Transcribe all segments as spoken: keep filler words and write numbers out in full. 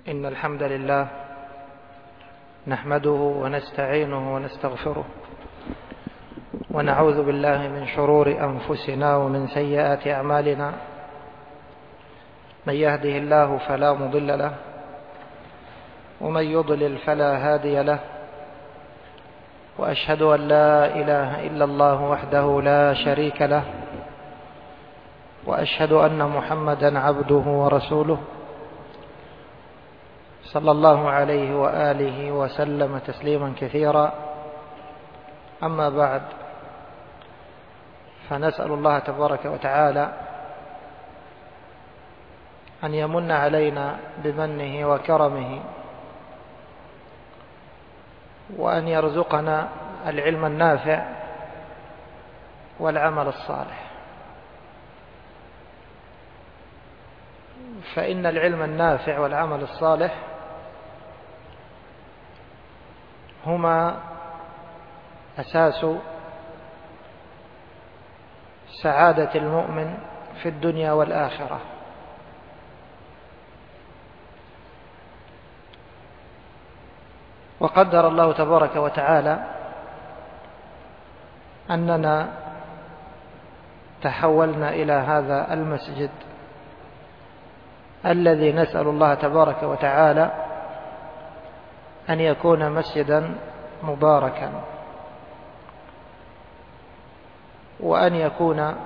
إن الحمد لله نحمده ونستعينه ونستغفره ونعوذ بالله من شرور أنفسنا ومن سيئات أعمالنا. من يهده الله فلا مضل له ومن يضلل فلا هادي له، وأشهد أن لا إله إلا الله وحده لا شريك له، وأشهد أن محمدا عبده ورسوله صلى الله عليه وآله وسلم تسليما كثيرا. أما بعد، فنسأل الله تبارك وتعالى أن يمن علينا بمنه وكرمه، وأن يرزقنا العلم النافع والعمل الصالح، فإن العلم النافع والعمل الصالح هما أساس سعادة المؤمن في الدنيا والآخرة. وقدر الله تبارك وتعالى أننا تحولنا إلى هذا المسجد الذي نسأل الله تبارك وتعالى أن يكون مسجدا مباركا، وأن يكون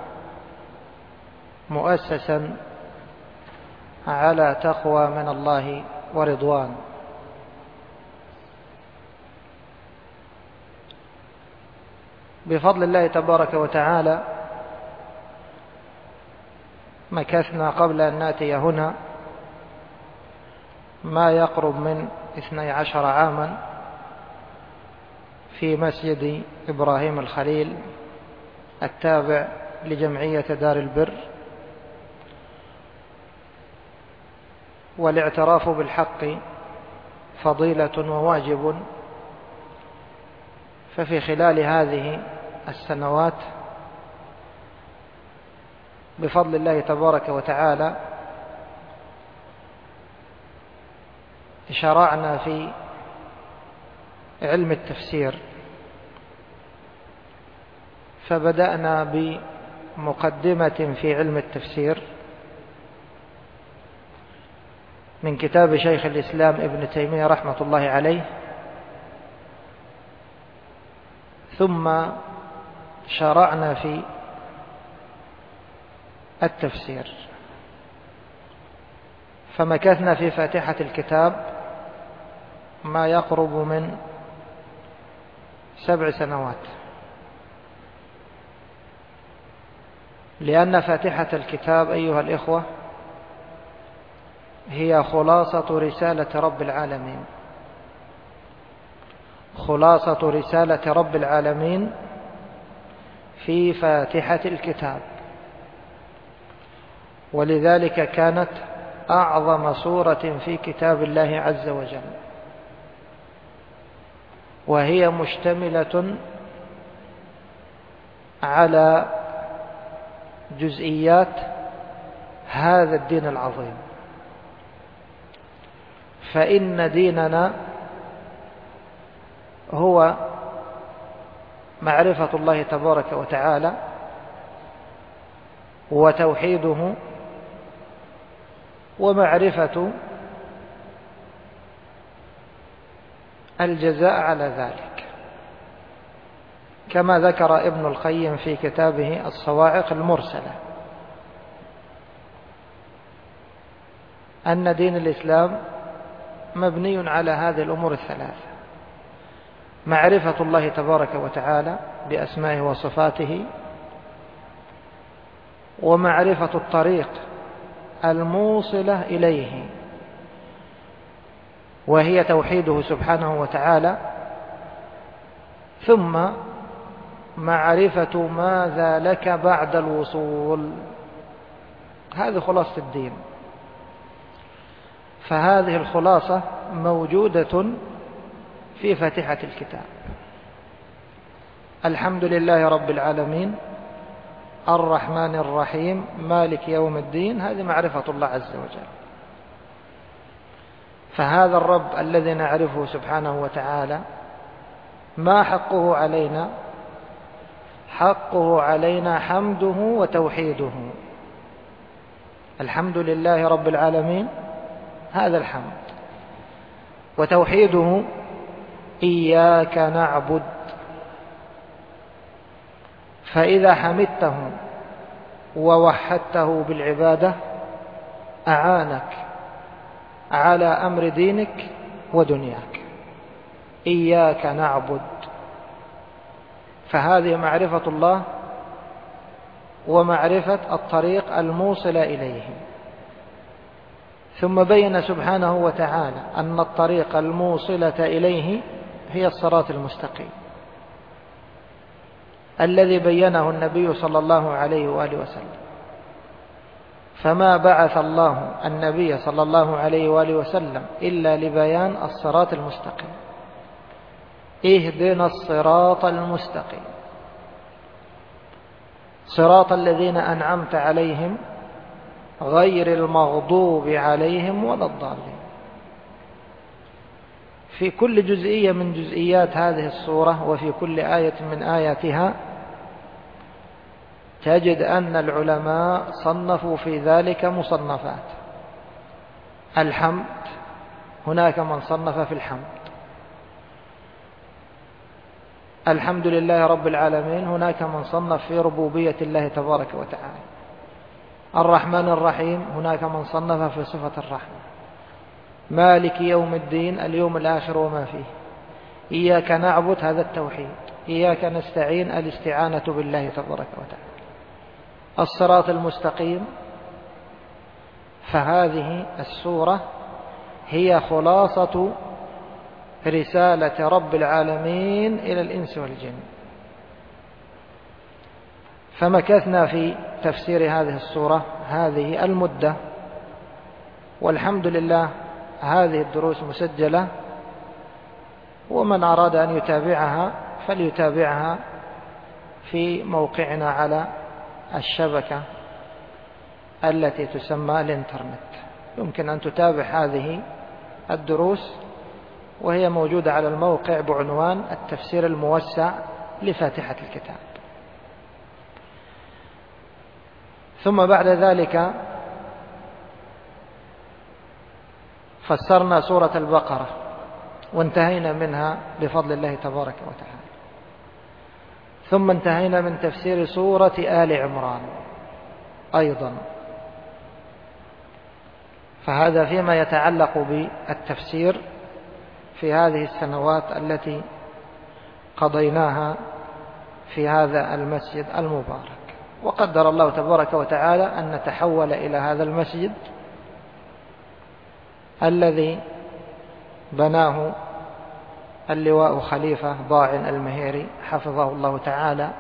مؤسسا على تقوى من الله ورضوان. بفضل الله تبارك وتعالى مكثنا قبل أن نأتي هنا ما يقرب من اثني عشر عاما في مسجد إبراهيم الخليل التابع لجمعية دار البر، والاعتراف بالحق فضيلة وواجب. ففي خلال هذه السنوات بفضل الله تبارك وتعالى شرعنا في علم التفسير، فبدأنا بمقدمة في علم التفسير من كتاب شيخ الإسلام ابن تيمية رحمة الله عليه، ثم شرعنا في التفسير، فمكثنا في فاتحة الكتاب ما يقرب من سبع سنوات، لأن فاتحة الكتاب أيها الإخوة هي خلاصة رسالة رب العالمين، خلاصة رسالة رب العالمين في فاتحة الكتاب، ولذلك كانت أعظم سورة في كتاب الله عز وجل، وهي مشتملة على جزئيات هذا الدين العظيم. فإن ديننا هو معرفة الله تبارك وتعالى وتوحيده، ومعرفة الجزاء على ذلك، كما ذكر ابن القيم في كتابه الصواعق المرسلة أن دين الإسلام مبني على هذه الأمور الثلاثة: معرفة الله تبارك وتعالى بأسمائه وصفاته، ومعرفة الطريق الموصلة إليه وهي توحيده سبحانه وتعالى، ثم معرفة ماذا لك بعد الوصول. هذه خلاصة الدين. فهذه الخلاصة موجودة في فاتحة الكتاب. الحمد لله رب العالمين الرحمن الرحيم مالك يوم الدين، هذه معرفة الله عز وجل. فهذا الرب الذي نعرفه سبحانه وتعالى ما حقه علينا؟ حقه علينا حمده وتوحيده. الحمد لله رب العالمين، هذا الحمد. وتوحيده إياك نعبد. فإذا حمدته ووحدته بالعبادة أعانك على أمر دينك ودنياك. إياك نعبد، فهذه معرفة الله ومعرفة الطريق الموصل إليه. ثم بين سبحانه وتعالى أن الطريق الموصلة إليه هي الصراط المستقيم الذي بينه النبي صلى الله عليه وآله وسلم. فما بعث الله النبي صلى الله عليه وآله وسلم إلا لبيان الصراط المستقيم. اهدنا الصراط المستقيم، صراط الذين أنعمت عليهم غير المغضوب عليهم ولا الضالين. في كل جزئية من جزئيات هذه السورة وفي كل آية من آياتها تجد أن العلماء صنفوا في ذلك مصنفات. الحمد، هناك من صنف في الحمد. الحمد لله رب العالمين، هناك من صنف في ربوبية الله تبارك وتعالى. الرحمن الرحيم، هناك من صنف في صفة الرحمة. مالك يوم الدين، اليوم الآخر وما فيه. إياك نعبد، هذا التوحيد. إياك نستعين، الاستعانة بالله تبارك وتعالى. الصراط المستقيم. فهذه السورة هي خلاصة رسالة رب العالمين إلى الإنس والجن. فمكثنا في تفسير هذه السورة هذه المدة، والحمد لله هذه الدروس مسجلة، ومن أراد أن يتابعها فليتابعها في موقعنا على الشبكة التي تسمى الإنترنت. يمكن أن تتابع هذه الدروس وهي موجودة على الموقع بعنوان التفسير الموسع لفاتحة الكتاب. ثم بعد ذلك فسرنا سورة البقرة وانتهينا منها بفضل الله تبارك وتعالى. ثم انتهينا من تفسير سورة آل عمران أيضا. فهذا فيما يتعلق بالتفسير في هذه السنوات التي قضيناها في هذا المسجد المبارك. وقدر الله تبارك وتعالى أن نتحول إلى هذا المسجد الذي بناه اللواء خليفة ضاعن المهيري حفظه الله تعالى،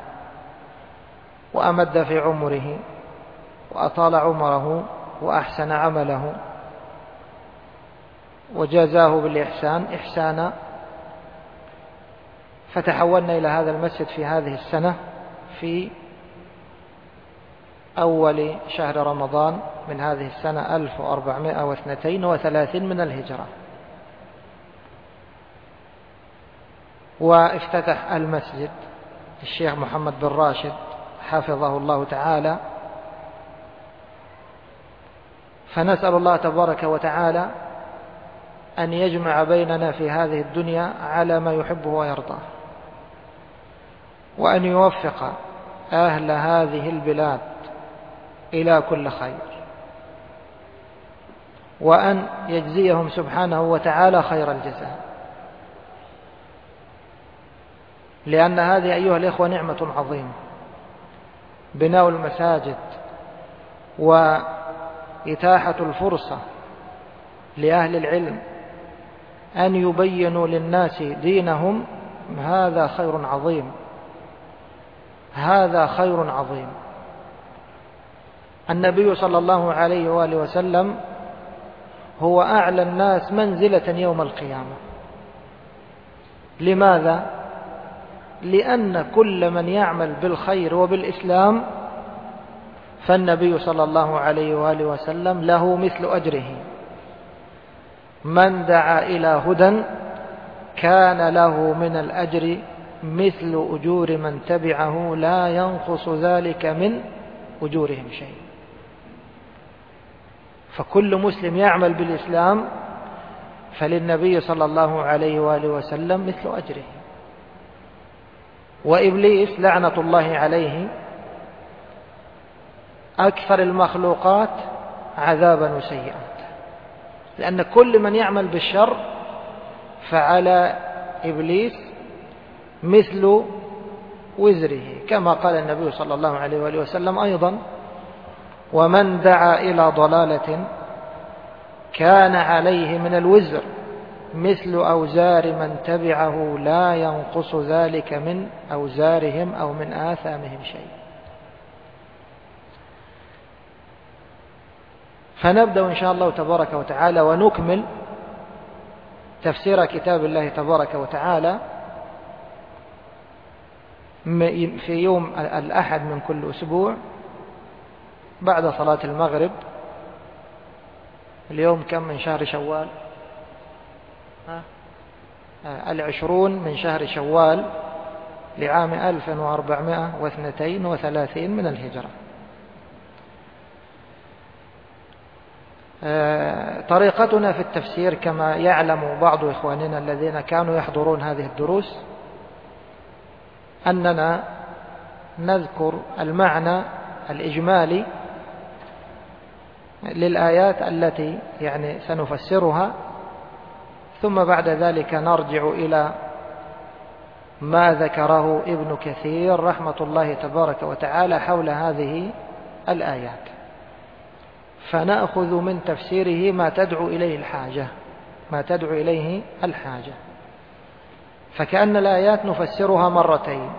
وأمد في عمره وأطال عمره وأحسن عمله وجازاه بالإحسان إحسانا. فتحولنا إلى هذا المسجد في هذه السنة في أول شهر رمضان من هذه السنة ألف وأربعمائة واثنين وثلاثين من الهجرة. وافتتح المسجد الشيخ محمد بن راشد حفظه الله تعالى. فنسأل الله تبارك وتعالى أن يجمع بيننا في هذه الدنيا على ما يحبه ويرضاه، وأن يوفق أهل هذه البلاد إلى كل خير، وأن يجزيهم سبحانه وتعالى خير الجزاء. لأن هذه أيها الإخوة نعمة عظيمة، بناء المساجد وإتاحة الفرصة لأهل العلم أن يبينوا للناس دينهم، هذا خير عظيم، هذا خير عظيم. النبي صلى الله عليه وآله وسلم هو أعلى الناس منزلة يوم القيامة. لماذا؟ لأن كل من يعمل بالخير وبالإسلام فالنبي صلى الله عليه وآله وسلم له مثل أجره. من دعا إلى هدى كان له من الأجر مثل أجور من تبعه لا ينقص ذلك من أجورهم شيء. فكل مسلم يعمل بالإسلام فللنبي صلى الله عليه وآله وسلم مثل أجره. وإبليس لعنة الله عليه أكثر المخلوقات عذابا وسيئات، لأن كل من يعمل بالشر فعلى إبليس مثل وزره، كما قال النبي صلى الله عليه وآله وسلم أيضا: ومن دعا إلى ضلالة كان عليه من الوزر مثل أوزار من تبعه لا ينقص ذلك من أوزارهم أو من آثامهم شيء. فنبدأ إن شاء الله تبارك وتعالى ونكمل تفسير كتاب الله تبارك وتعالى في يوم الأحد من كل أسبوع بعد صلاة المغرب. اليوم كم من شهر شوال؟ ها؟ العشرون من شهر شوال لعام ألف وأربعمائة واثنتين وثلاثين من الهجرة. طريقتنا في التفسير كما يعلم بعض إخواننا الذين كانوا يحضرون هذه الدروس أننا نذكر المعنى الإجمالي للآيات التي يعني سنفسرها، ثم بعد ذلك نرجع إلى ما ذكره ابن كثير رحمة الله تبارك وتعالى حول هذه الآيات، فنأخذ من تفسيره ما تدعو إليه الحاجة ما تدعو إليه الحاجة فكأن الآيات نفسرها مرتين،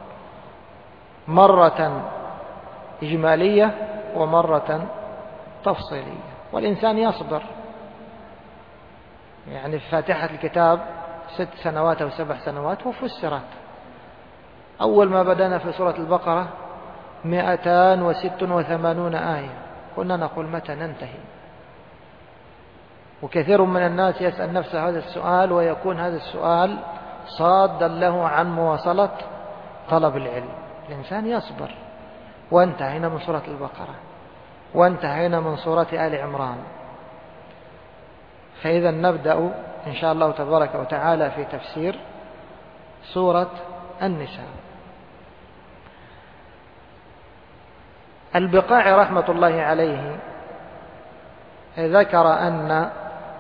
مرة إجمالية ومرة تفصيلية. والإنسان يصبر، يعني في فاتحة الكتاب ست سنوات أو سبع سنوات وفسرت. أول ما بدأنا في سورة البقرة مئتان وست وثمانون آية، كنا نقول متى ننتهي؟ وكثير من الناس يسأل نفسه هذا السؤال، ويكون هذا السؤال صادا له عن مواصلة طلب العلم. الإنسان يصبر. وانتهينا من سورة البقرة وانتهينا من سورة آل عمران، فإذا نبدأ إن شاء الله تبارك وتعالى في تفسير سورة النساء. البقاعي رحمة الله عليه ذكر أن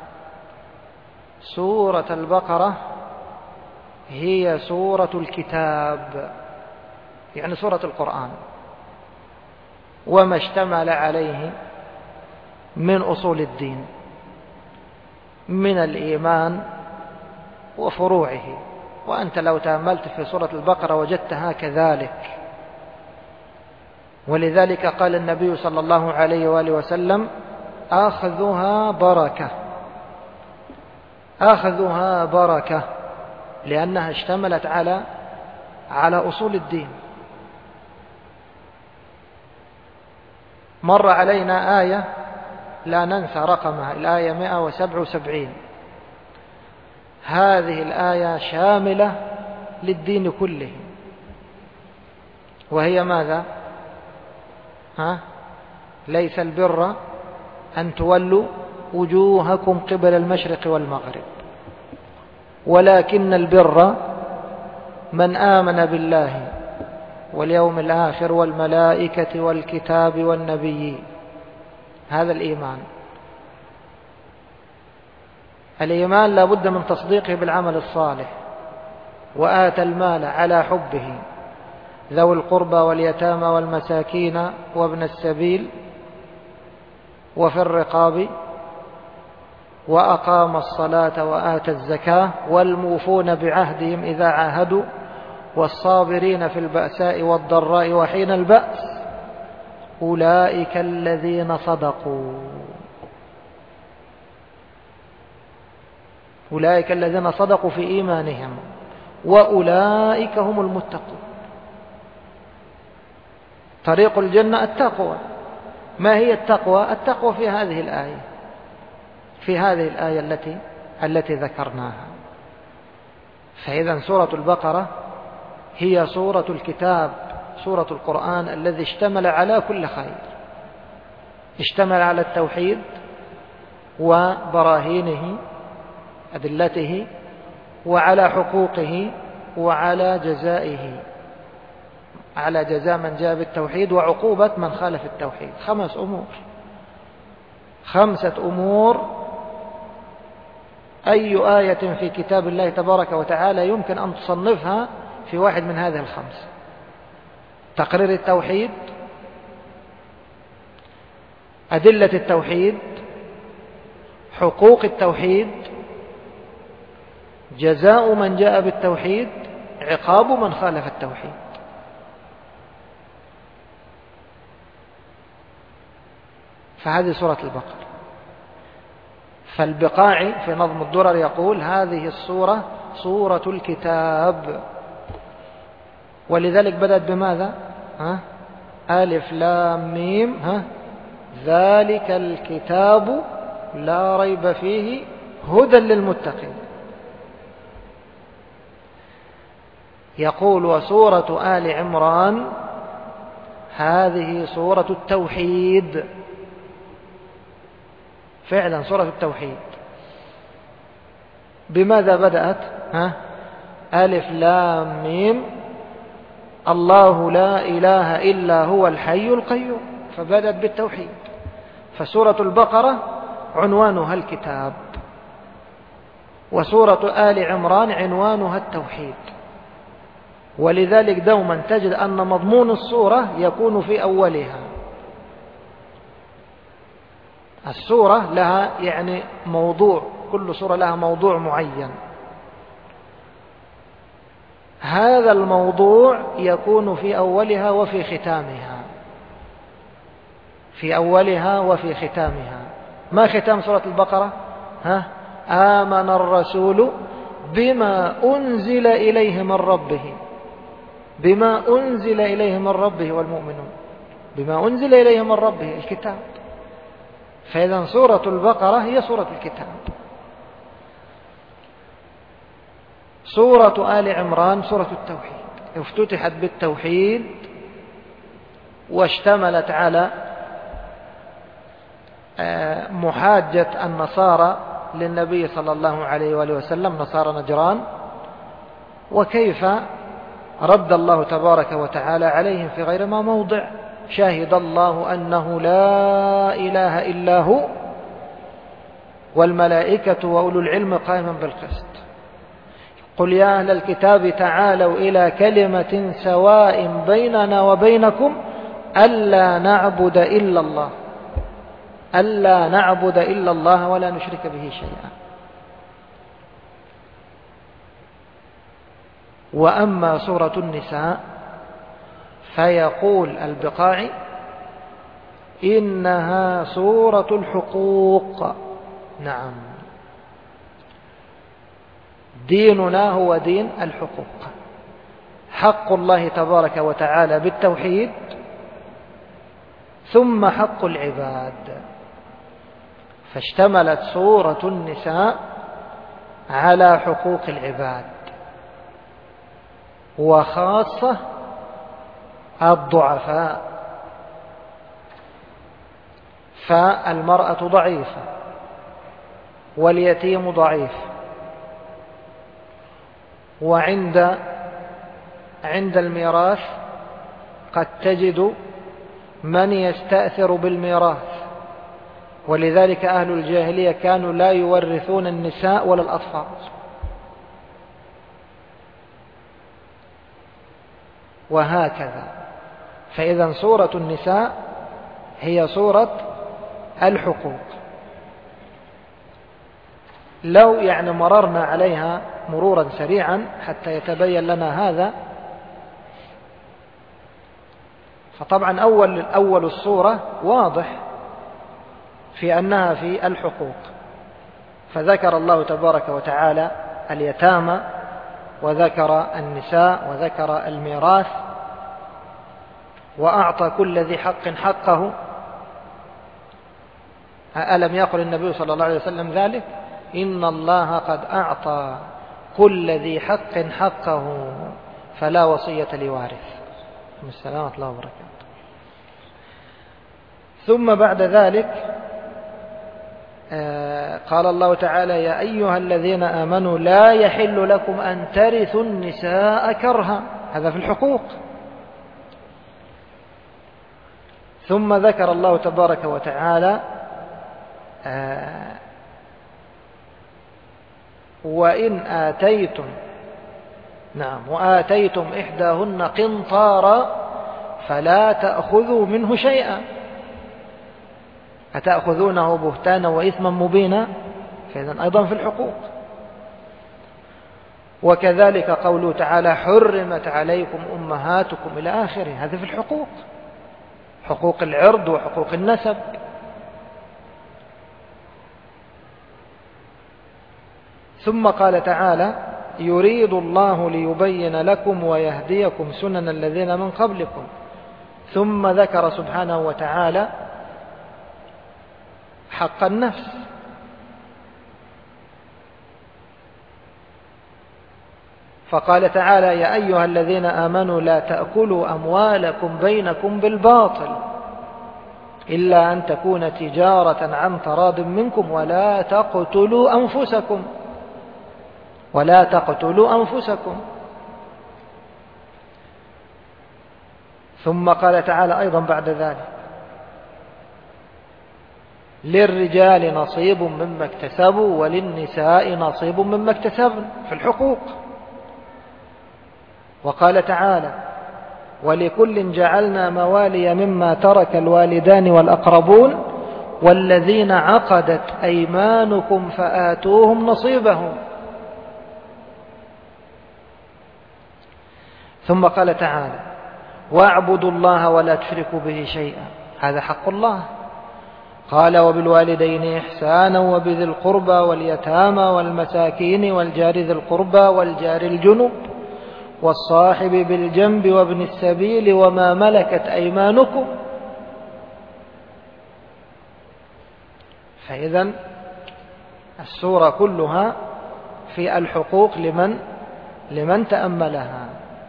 سورة البقرة هي سورة الكتاب، يعني سورة القرآن، وما اشتمل عليه من أصول الدين من الإيمان وفروعه. وأنت لو تأملت في سورة البقرة وجدتها كذلك. ولذلك قال النبي صلى الله عليه وآله وسلم: أخذها بركة أخذها بركة لأنها اشتملت على على أصول الدين. مر علينا آية لا ننسى رقمها، الآية مئة وسبعة وسبعين. هذه الآية شاملة للدين كله، وهي ماذا؟ ها؟ ليس البر أن تولوا وجوهكم قبل المشرق والمغرب، ولكن البر من آمن بالله واليوم الآخر والملائكة والكتاب والنبيين. هذا الإيمان. الإيمان لا بد من تصديقه بالعمل الصالح. وآتى المال على حبه ذوي القربى واليتامى والمساكين وابن السبيل وفي الرقاب وأقام الصلاة وآتى الزكاة والموفون بعهدهم إذا عاهدوا والصابرين في البأساء والضراء وحين البأس أولئك الذين صدقوا أولئك الذين صدقوا في إيمانهم وأولئك هم المتقون. طريق الجنة التقوى. ما هي التقوى؟ التقوى في هذه الآية في هذه الآية التي التي ذكرناها. فإذا سورة البقرة هي سورة الكتاب، سورة القرآن الذي اشتمل على كل خير، اشتمل على التوحيد وبراهينه أدلته، وعلى حقوقه، وعلى جزائه، على جزاء من جاء بالتوحيد وعقوبة من خالف التوحيد. خمس أمور، خمسة أمور أي آية في كتاب الله تبارك وتعالى يمكن أن تصنفها في واحد من هذه الخمس: تقرير التوحيد، أدلة التوحيد، حقوق التوحيد، جزاء من جاء بالتوحيد، عقاب من خالف التوحيد. فهذه سورة البقرة. فالبقاعي في نظم الدرر يقول: هذه السورة سورة الكتاب. ولذلك بدأت بماذا؟ ها؟ ألف لام ميم، ها؟ ذلك الكتاب لا ريب فيه هدى للمتقين. يقول: وسورة آل عمران هذه سورة التوحيد. فعلا سورة التوحيد. بماذا بدأت؟ ها؟ ألف لام ميم الله لا إله إلا هو الحي القيوم، فبدأت بالتوحيد. فسورة البقرة عنوانها الكتاب، وسورة آل عمران عنوانها التوحيد. ولذلك دوما تجد أن مضمون السورة يكون في أولها. السورة لها يعني موضوع، كل سورة لها موضوع معين، هذا الموضوع يكون في أولها وفي ختامها، في أولها وفي ختامها. ما ختام سورة البقرة؟ ها؟ آمن الرسول بما أنزل إليه من ربه، بما أنزل إليه من ربه والمؤمنون، بما أنزل إليه من ربه الكتاب. فإذا سورة البقرة هي سورة الكتاب. سورة آل عمران سورة التوحيد، افتتحت بالتوحيد واشتملت على محاجة النصارى للنبي صلى الله عليه وآله وسلم، نصارى نجران، وكيف رد الله تبارك وتعالى عليهم في غير ما موضع: شهد الله أنه لا إله إلا هو والملائكة وأولو العلم قائما بالقسط. قل يا أهل الكتاب تعالوا إلى كلمة سواء بيننا وبينكم ألا نعبد إلا الله، ألا نعبد إلا الله ولا نشرك به شيئا. وأما سورة النساء فيقول البقاعي: إنها سورة الحقوق. نعم، ديننا هو دين الحقوق، حق الله تبارك وتعالى بالتوحيد، ثم حق العباد. فاشتملت سورة النساء على حقوق العباد، وخاصة الضعفاء. فالمرأة ضعيفة، واليتيم ضعيف، وعند عند الميراث قد تجد من يستأثر بالميراث. ولذلك أهل الجاهلية كانوا لا يورثون النساء ولا الأطفال. وهكذا. فإذا سورة النساء هي سورة الحقوق. لو يعني مررنا عليها مرورا سريعا حتى يتبين لنا هذا، فطبعا أول أول السورة واضح في أنها في الحقوق، فذكر الله تبارك وتعالى اليتامى، وذكر النساء، وذكر الميراث، وأعطى كل ذي حق حقه. ألم يقل النبي صلى الله عليه وسلم ذلك؟ إن الله قد أعطى كل ذي حق حقه فلا وصية لوارث. السلام ورحمة الله وبركاته. ثم بعد ذلك قال الله تعالى: يا أيها الذين آمنوا لا يحل لكم أن ترثوا النساء كرها. هذا في الحقوق. ثم ذكر الله تبارك وتعالى: وإن آتيتم نعم وآتيتم إحداهن قنطارا فلا تأخذوا منه شيئا أتأخذونه بهتانا وإثما مبينا. فإذن أيضا في الحقوق. وكذلك قوله تعالى: حرمت عليكم أمهاتكم إلى آخره. هذا في الحقوق، حقوق العرض وحقوق النسب. ثم قال تعالى: يريد الله ليبين لكم ويهديكم سنن الذين من قبلكم. ثم ذكر سبحانه وتعالى حق النفس. فقال تعالى: يا أيها الذين آمنوا لا تأكلوا أموالكم بينكم بالباطل إلا أن تكون تجارة عن تراض منكم ولا تقتلوا أنفسكم ولا تقتلوا أنفسكم. ثم قال تعالى أيضا بعد ذلك: للرجال نصيب مما اكتسبوا وللنساء نصيب مما اكتسبن في الحقوق. وقال تعالى: ولكل جعلنا موالي مما ترك الوالدان والأقربون والذين عقدت أيمانكم فآتوهم نصيبهم. ثم قال تعالى: واعبدوا الله ولا تشركوا به شيئا. هذا حق الله. قال: وبالوالدين إحسانا وبذي القربى واليتامى والمساكين والجار ذي القربى والجار الجنب والصاحب بالجنب وابن السبيل وما ملكت أيمانكم. فإذن السورة كلها في الحقوق لمن لمن تأملها.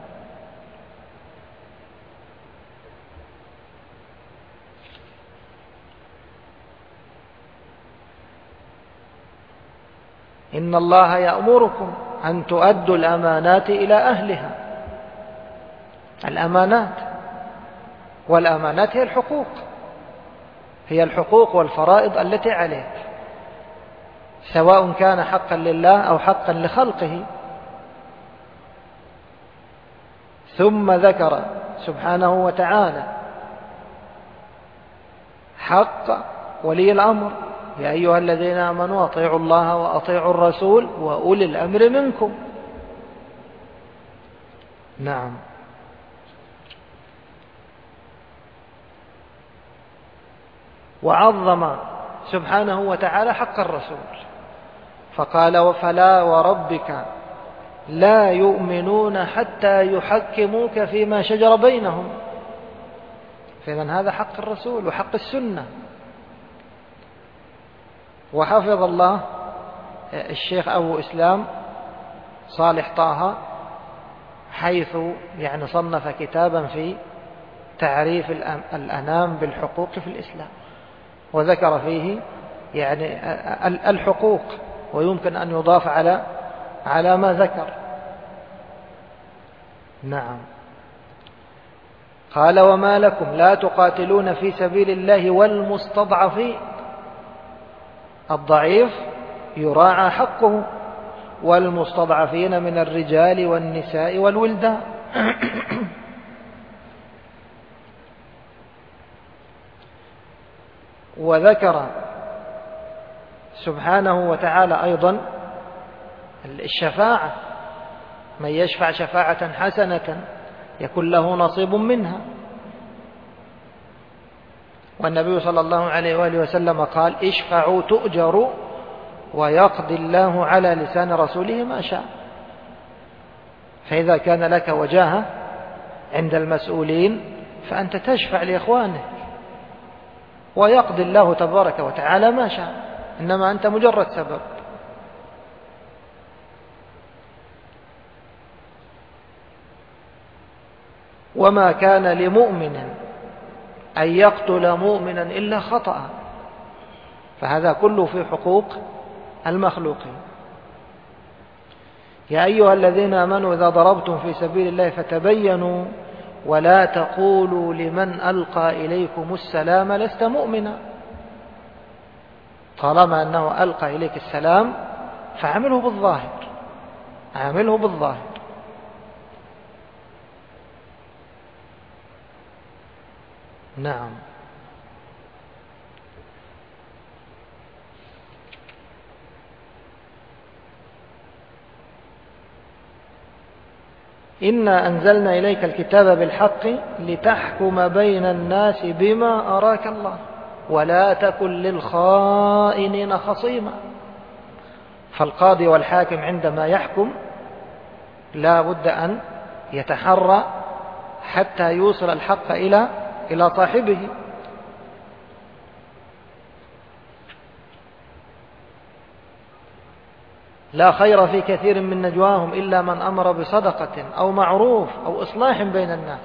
إن الله يأمركم أن تؤدوا الأمانات إلى أهلها. الأمانات والأمانات هي الحقوق، هي الحقوق والفرائض التي عليك، سواء كان حقا لله أو حقا لخلقه. ثم ذكر سبحانه وتعالى حق ولي الأمر: يا أيها الذين آمنوا أطيعوا الله وأطيعوا الرسول وأولي الأمر منكم. نعم. وعظم سبحانه وتعالى حق الرسول فقال: وفلا وربك لا يؤمنون حتى يحكموك فيما شجر بينهم. فإذن هذا حق الرسول وحق السنة. وحفظ الله الشيخ أبو إسلام صالح طه حيث يعني صنف كتابا في تعريف الأنام بالحقوق في الإسلام، وذكر فيه يعني الحقوق، ويمكن أن يضاف على على ما ذكر. نعم. قال: وما لكم لا تقاتلون في سبيل الله والمستضعفين. الضعيف يراعى حقه، والمستضعفين من الرجال والنساء والولدان. وذكر سبحانه وتعالى أيضا الشفاعة: من يشفع شفاعة حسنة يكن له نصيب منها. والنبي صلى الله عليه وآله وسلم قال: اشفعوا تؤجروا ويقضي الله على لسان رسوله ما شاء. فإذا كان لك وجاهة عند المسؤولين فأنت تشفع لإخوانك ويقضي الله تبارك وتعالى ما شاء، إنما أنت مجرد سبب. وما كان لمؤمن أن يقتل مؤمنا إلا خطأ، فهذا كله في حقوق المخلوقين. يا أيها الذين آمنوا إذا ضربتم في سبيل الله فتبينوا ولا تقولوا لمن ألقى إليكم السلام لست مؤمنا. طالما أنه ألقى إليك السلام فعمله بالظاهر، عمله بالظاهر. نعم. إنا أنزلنا إليك الكتاب بالحق لتحكم بين الناس بما أراك الله ولا تكن للخائنين خصيما. فالقاضي والحاكم عندما يحكم لا بد أن يتحرى حتى يوصل الحق إلى إلى صاحبه. لا خير في كثير من نجواهم إلا من أمر بصدقة أو معروف أو إصلاح بين الناس،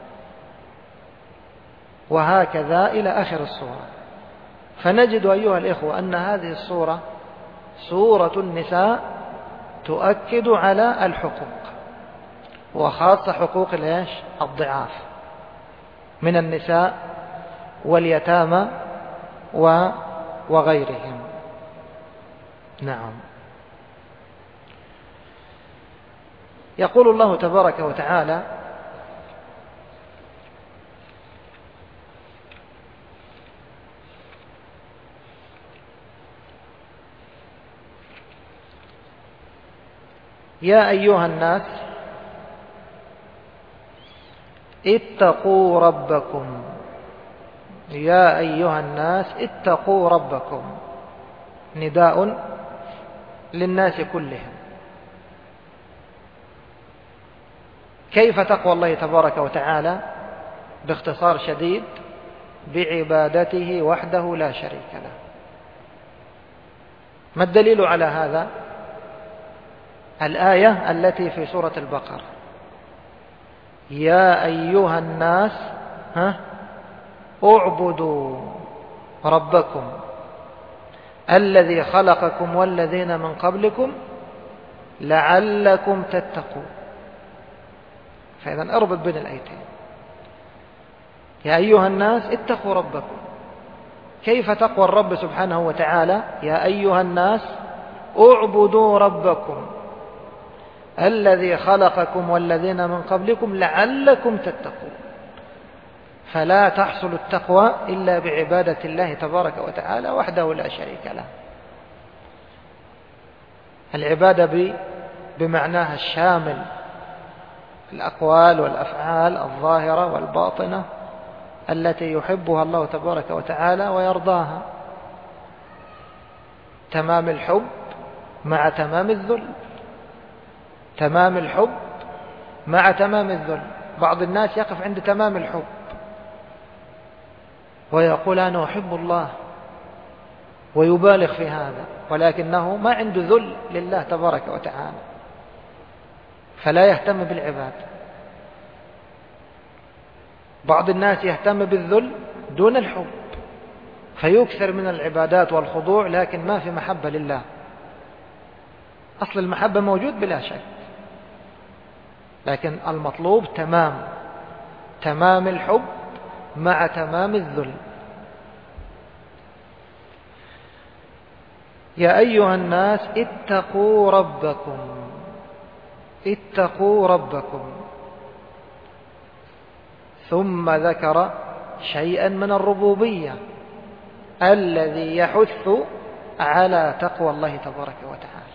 وهكذا إلى آخر السورة. فنجد أيها الإخوة أن هذه السورة سورة النساء تؤكد على الحقوق، وخاصة حقوق الإيش؟ الضعاف من النساء واليتامى وغيرهم. نعم. يقول الله تبارك وتعالى: يا أيها الناس اتقوا ربكم. يا أيها الناس اتقوا ربكم، نداء للناس كلهم. كيف تقوى الله تبارك وتعالى؟ باختصار شديد: بعبادته وحده لا شريك له. ما الدليل على هذا؟ الآية التي في سورة البقرة: يا أيها الناس ها اعبدوا ربكم الذي خلقكم والذين من قبلكم لعلكم تتقون. فإذا اربط بين الآيتين. يا أيها الناس اتقوا ربكم. كيف تقوى الرب سبحانه وتعالى؟ يا أيها الناس اعبدوا ربكم الذي خلقكم والذين من قبلكم لعلكم تتقون. فلا تحصل التقوى إلا بعبادة الله تبارك وتعالى وحده لا شريك له. العبادة بمعناها الشامل، الأقوال والأفعال الظاهرة والباطنة التي يحبها الله تبارك وتعالى ويرضاها. تمام الحب مع تمام الذل، تمام الحب مع تمام الذل. بعض الناس يقف عند تمام الحب ويقول أنا أحب الله ويبالغ في هذا، ولكنه ما عنده ذل لله تبارك وتعالى، فلا يهتم بالعبادة. بعض الناس يهتم بالذل دون الحب فيكثر من العبادات والخضوع، لكن ما في محبة لله. أصل المحبة موجود بلا شك، لكن المطلوب تمام تمام الحب مع تمام الذل. يا أيها الناس اتقوا ربكم. اتقوا ربكم. ثم ذكر شيئا من الربوبية الذي يحث على تقوى الله تبارك وتعالى،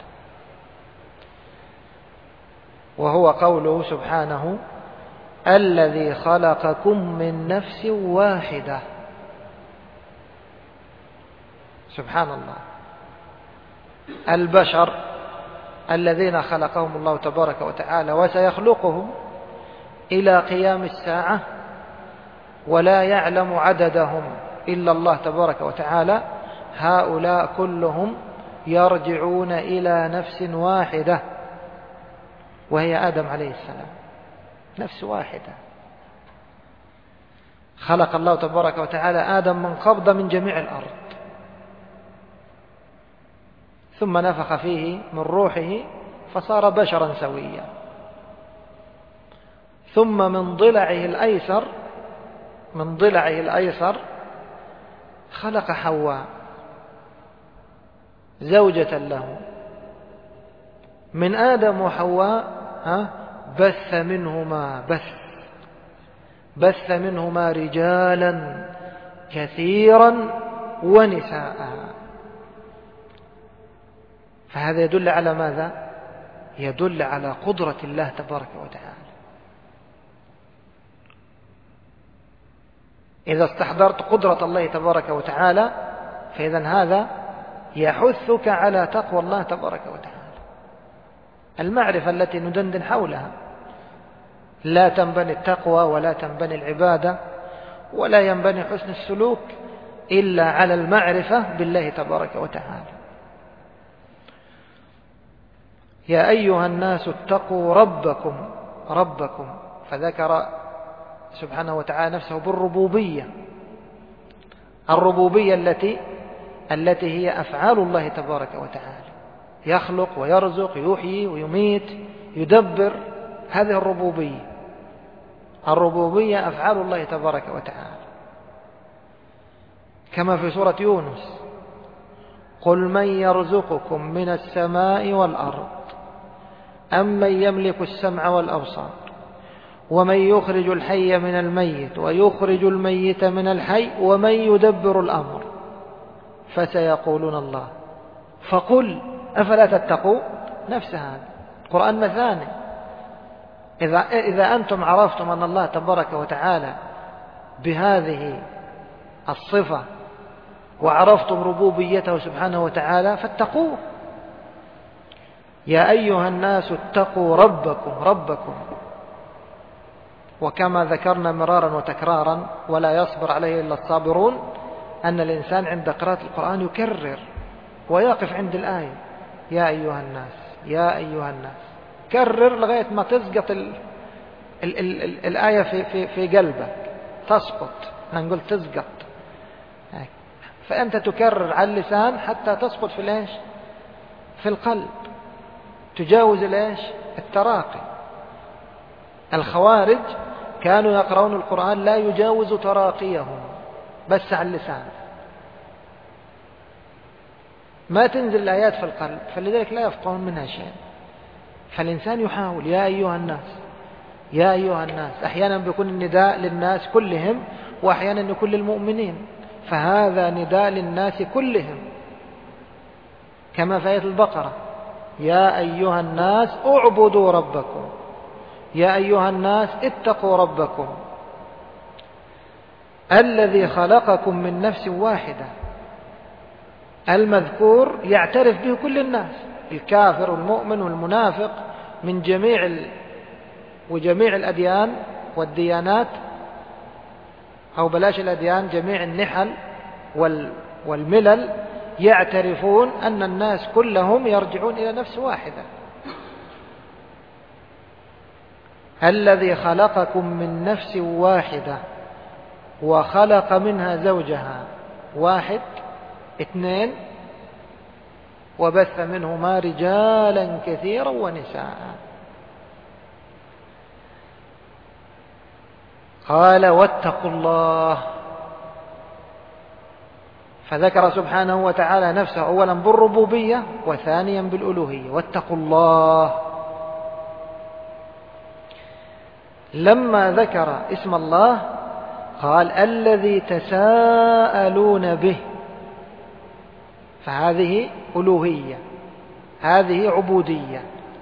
وهو قوله سبحانه: الذي خلقكم من نفس واحدة. سبحان الله. البشر الذين خلقهم الله تبارك وتعالى وسيخلقهم إلى قيام الساعة ولا يعلم عددهم إلا الله تبارك وتعالى، هؤلاء كلهم يرجعون إلى نفس واحدة، وهي آدم عليه السلام. نفس واحدة. خلق الله تبارك وتعالى آدم من قبضة من جميع الأرض، ثم نفخ فيه من روحه فصار بشرا سويا، ثم من ضلعه الأيسر من ضلعه الأيسر خلق حواء زوجة له. من آدم وحواء ها بث منهما بث بث منهما رجالا كثيرا ونساء. فهذا يدل على ماذا؟ يدل على قدرة الله تبارك وتعالى. إذا استحضرت قدرة الله تبارك وتعالى فإذا هذا يحثك على تقوى الله تبارك وتعالى، المعرفة التي ندندن حولها. لا تنبني التقوى ولا تنبني العبادة ولا ينبني حسن السلوك إلا على المعرفة بالله تبارك وتعالى. يا أيها الناس اتقوا ربكم ربكم فذكر سبحانه وتعالى نفسه بالربوبية، الربوبية التي التي هي أفعال الله تبارك وتعالى، يخلق ويرزق، يحيي ويميت، يدبر. هذه الربوبية. الربوبية أفعال الله تبارك وتعالى، كما في سورة يونس: قل من يرزقكم من السماء والأرض أم من يملك السمع والأبصار ومن يخرج الحي من الميت ويخرج الميت من الحي ومن يدبر الأمر فسيقولون الله فقل أفلا تتقوا. نفس هذا القرآن مثاني. إذا, إذا أنتم عرفتم أن الله تبارك وتعالى بهذه الصفة وعرفتم ربوبيته سبحانه وتعالى فاتقوه. يا أيها الناس اتقوا ربكم ربكم. وكما ذكرنا مرارا وتكرارا ولا يصبر عليه إلا الصابرون، أن الإنسان عند قراءة القرآن يكرر ويقف عند الآية يا أيها الناس يا أيها الناس، كرر لغاية ما تسقط ال ال ال ال الآية في, في, في قلبك، تسقط. نقول تسقط، فأنت تكرر على اللسان حتى تسقط في الإيش؟ في القلب، تجاوز الإيش؟ التراقي. الخوارج كانوا يقرؤون القرآن لا يجاوز تراقيهم، بس على اللسان، ما تنزل الآيات في القلب، فلذلك لا يفقهون منها شيء. فالإنسان يحاول يا أيها الناس يا أيها الناس. أحيانا بيكون النداء للناس كلهم، وأحيانا يكون للمؤمنين، فهذا نداء للناس كلهم، كما في آية البقرة: يا أيها الناس اعبدوا ربكم يا أيها الناس اتقوا ربكم الذي خلقكم من نفس واحدة. المذكور يعترف به كل الناس، الكافر والمؤمن والمنافق من جميع ال... وجميع الأديان والديانات، أو بلاش الأديان، جميع النحل وال... والملل، يعترفون أن الناس كلهم يرجعون إلى نفس واحدة. الذي خلقكم من نفس واحدة وخلق منها زوجها، واحد اثنين، وبث منهما رجالا كثيرا ونساء. قال واتقوا الله. فذكر سبحانه وتعالى نفسه أولا بالربوبية وثانيا بالألوهية، واتقوا الله. لما ذكر اسم الله قال الذي تساءلون به، فهذه ألوهية، هذه عبودية.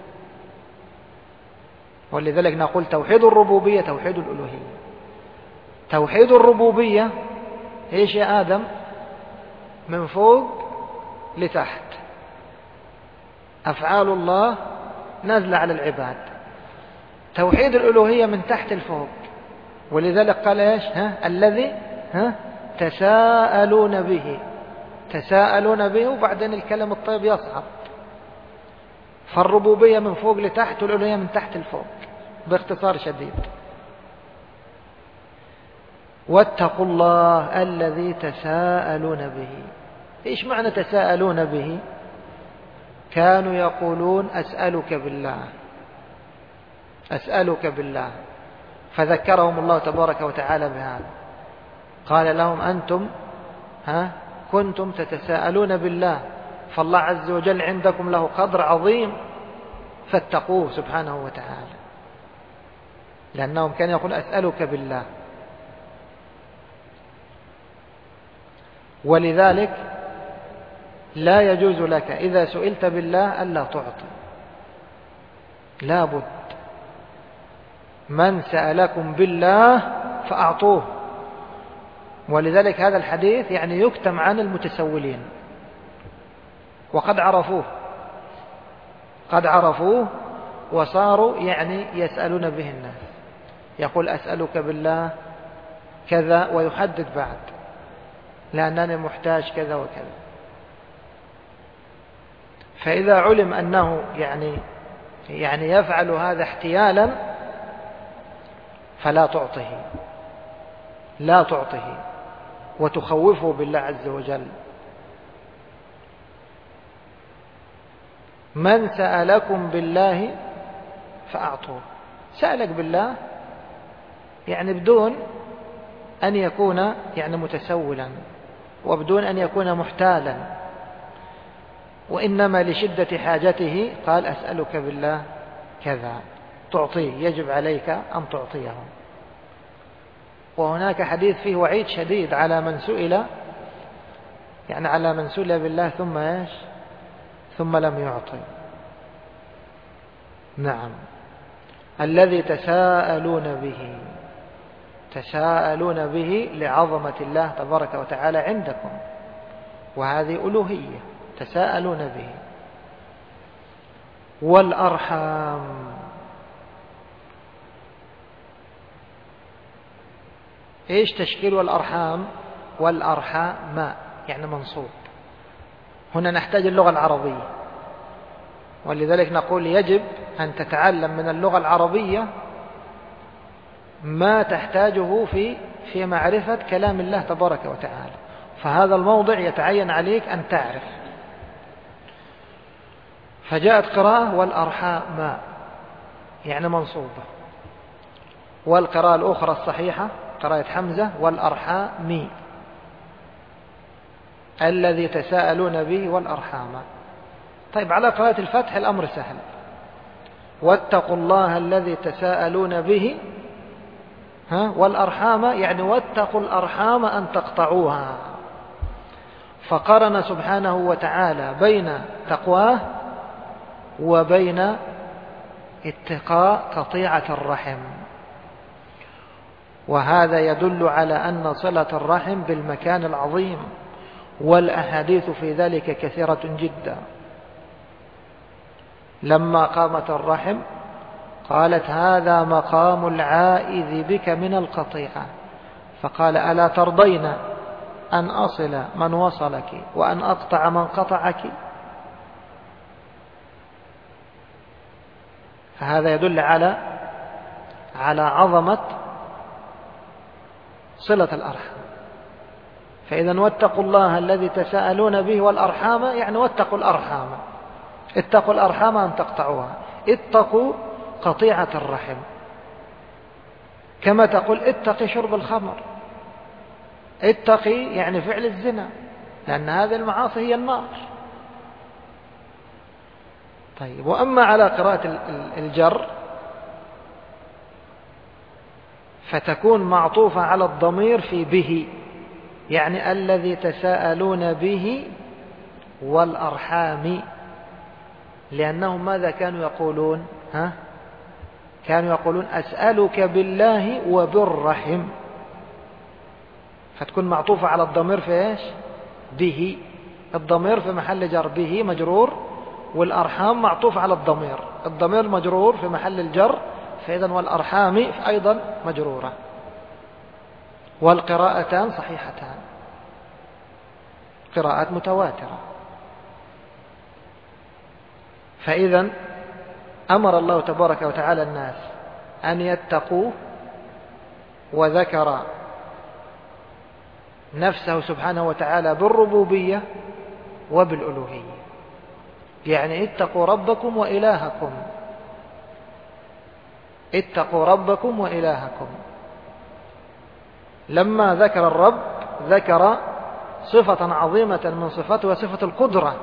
ولذلك نقول توحيد الربوبية توحيد الألوهية. توحيد الربوبية ايش يا آدم؟ من فوق لتحت، أفعال الله نازلة على العباد. توحيد الألوهية من تحت لفوق، ولذلك قال ايش؟ ها الذي ها تساءلون به، تساءلون به وبعدين الكلم الطيب يصعد. فالربوبية من فوق لتحت والألوهية من تحت لفوق باختصار شديد. واتقوا الله الذي تساءلون به. إيش معنى تساءلون به؟ كانوا يقولون أسألك بالله، أسألك بالله، فذكرهم الله تبارك وتعالى بهذا. قال لهم أنتم ها كنتم تتساءلون بالله، فالله عز وجل عندكم له قدر عظيم فاتقوه سبحانه وتعالى، لأنهم كانوا يقولون أسألك بالله. ولذلك لا يجوز لك إذا سئلت بالله ألا تعطي، لا بد. من سألكم بالله فأعطوه. ولذلك هذا الحديث يعني يكتم عن المتسولين، وقد عرفوه، قد عرفوه وصاروا يعني يسألون به الناس. يقول أسألك بالله كذا ويحدد بعد، لأنني محتاج كذا وكذا. فإذا علم أنه يعني يعني يفعل هذا احتيالا فلا تعطه، لا تعطه وتخوفه بالله عز وجل. من سألكم بالله فأعطوه. سألك بالله يعني بدون أن يكون يعني متسولا وبدون أن يكون محتالا، وإنما لشدة حاجته قال أسألك بالله كذا، تعطيه، يجب عليك أن تعطيه. وهناك حديث فيه وعيد شديد على من سئل، يعني على من سئل بالله ثم ايش ثم لم يعطي. نعم. الذي تساءلون به، تساءلون به لعظمة الله تبارك وتعالى عندكم، وهذه ألوهية تساءلون به. والأرحام، إيش تشكيل والأرحام؟ والأرحام يعني منصوب. هنا نحتاج اللغة العربية، ولذلك نقول يجب أن تتعلم من اللغة العربية ما تحتاجه في في معرفة كلام الله تبارك وتعالى. فهذا الموضع يتعين عليك أن تعرف. فجاءت قراءة والأرحام يعني منصوبة، والقراءة الأخرى الصحيحة قراءة حمزة والأرحام الذي تساءلون به والأرحام. طيب على قراءة الفتح الأمر سهل. واتقوا الله الذي تساءلون به ها والأرحام يعني واتقوا الأرحام أن تقطعوها. فقرن سبحانه وتعالى بين تقواه وبين اتقاء قطيعة الرحم، وهذا يدل على أن صلة الرحم بالمكان العظيم، والأحاديث في ذلك كثيرة جدا. لما قامت الرحم قالت هذا مقام العائذ بك من القطيعة، فقال ألا ترضين أن أصل من وصلك وأن أقطع من قطعك؟ فهذا يدل على على عظمة صلة الأرحام. فإذا واتقوا الله الذي تساءلون به والأرحام يعني واتقوا الأرحام، اتقوا الأرحام أن تقطعوها، اتقوا قطيعة الرحم. كما تقول اتقي شرب الخمر، اتقي يعني فعل الزنا، لأن هذه المعاصي هي النار. طيب، وأما على قراءة الجر فتكون معطوفة على الضمير في به، يعني الذي تساءلون به والأرحام، لأنهم ماذا كانوا يقولون؟ ها؟ كانوا يقولون أسألك بالله وبالرحم، فتكون معطوفة على الضمير في إيش؟ به. الضمير في محل جر به مجرور، والأرحام معطوف على الضمير، الضمير مجرور في محل الجر، فإذا والأرحام أيضا مجرورة. والقراءتان صحيحتان، قراءات متواترة. فإذا أمر الله تبارك وتعالى الناس أن يتقوه، وذكر نفسه سبحانه وتعالى بالربوبية وبالألوهية، يعني اتقوا ربكم وإلهكم، اتقوا ربكم وإلهكم. لما ذكر الرب ذكر صفة عظيمة من صفاته وصفة القدرة،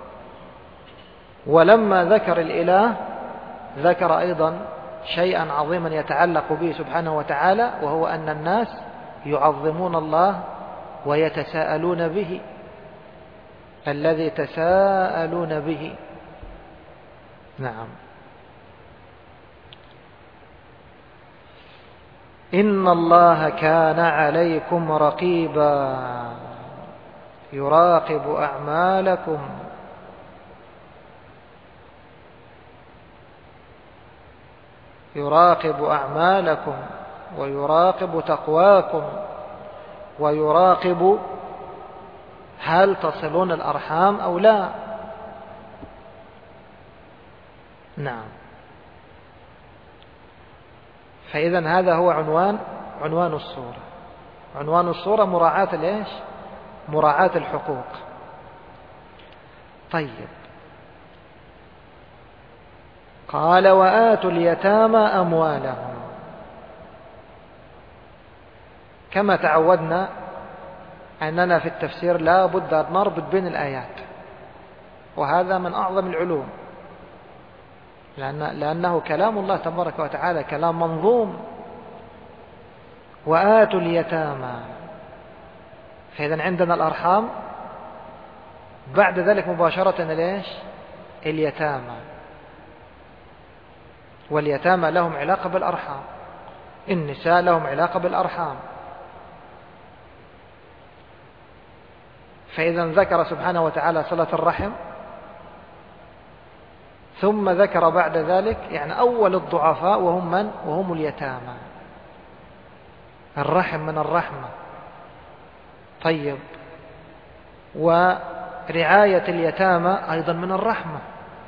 ولما ذكر الإله ذكر أيضا شيئا عظيما يتعلق به سبحانه وتعالى، وهو أن الناس يعظمون الله ويتساءلون به، الذي تساءلون به. نعم. إن الله كان عليكم رقيبا يراقب أعمالكم يراقب أعمالكم ويراقب تقواكم ويراقب هل تصلون الأرحام أو لا. نعم. فإذا هذا هو عنوان عنوان الصورة. عنوان الصورة مراعاة ليش؟ مراعاة الحقوق. طيب، قال وآتوا اليتامى أموالهم. كما تعودنا أننا في التفسير لا بد أن نربط بين الآيات، وهذا من أعظم العلوم، لأن لأنه كلام الله تبارك وتعالى كلام منظوم. وآتوا اليتامى، فإذا عندنا الأرحام، بعد ذلك مباشرة ليش؟ اليتامى. واليتامى لهم علاقة بالأرحام، النساء لهم علاقة بالأرحام. فإذا ذكر سبحانه وتعالى صلة الرحم، ثم ذكر بعد ذلك يعني أول الضعفاء وهم من؟ وهم اليتامى. الرحم من الرحمة. طيب، ورعاية اليتامى أيضا من الرحمة.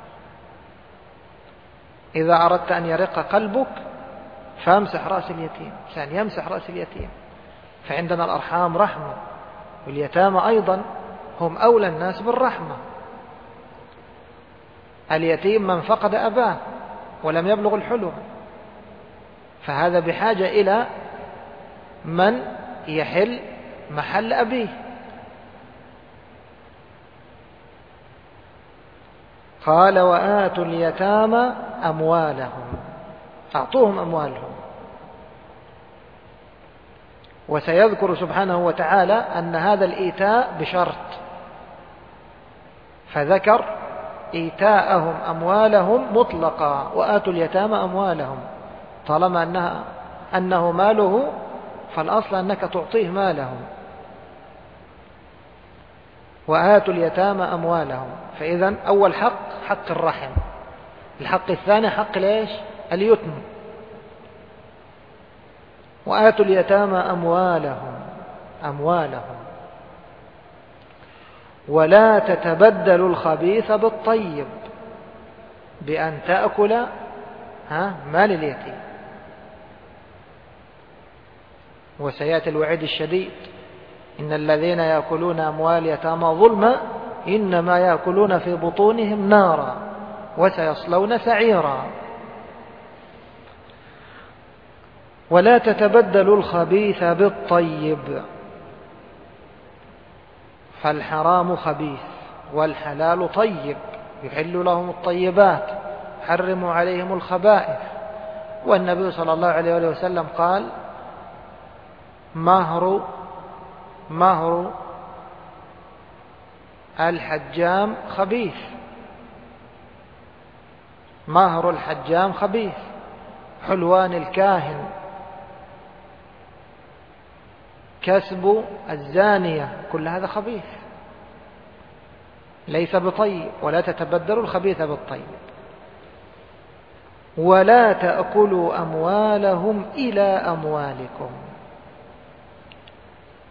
إذا أردت أن يرق قلبك فامسح رأس اليتيم، كان يمسح رأس اليتيم. فعندنا الأرحام رحمة، واليتامى أيضا هم أولى الناس بالرحمة. اليتيم من فقد أباه ولم يبلغ الحلم، فهذا بحاجة إلى من يحل محل أبيه. قال وآتوا اليتامى أموالهم، أعطوهم أموالهم. وسيذكر سبحانه وتعالى أن هذا الإيتاء بشرط، فذكر إيتاءهم أموالهم مطلقا. وآتوا اليتامى أموالهم، طالما أنها أنه ماله فالأصل أنك تعطيه ماله. وآتوا اليتامى أموالهم، فإذا أول حق حق الرحم، الحق الثاني حق ليش؟ اليتم. وآتوا اليتامى أموالهم أموالهم ولا تتبدلوا الخبيث بالطيب، بأن تأكل ها مال اليتيم. وسيأتي الوعيد الشديد: إن الذين يأكلون أموال يتامى ظلما إنما يأكلون في بطونهم نارا وسيصلون سعيرا. ولا تتبدلوا الخبيث بالطيب، فالحرام خبيث والحلال طيب، يحل لهم الطيبات حرموا عليهم الخبائث. والنبي صلى الله عليه وسلم قال: مهر مهر الحجام خبيث، مهر الحجام خبيث، حلوان الكاهن، كسب الزانية، كل هذا خبيث ليس بطيب. ولا تتبدلوا الخبيث بالطيب. ولا تأكلوا أموالهم إلى أموالكم،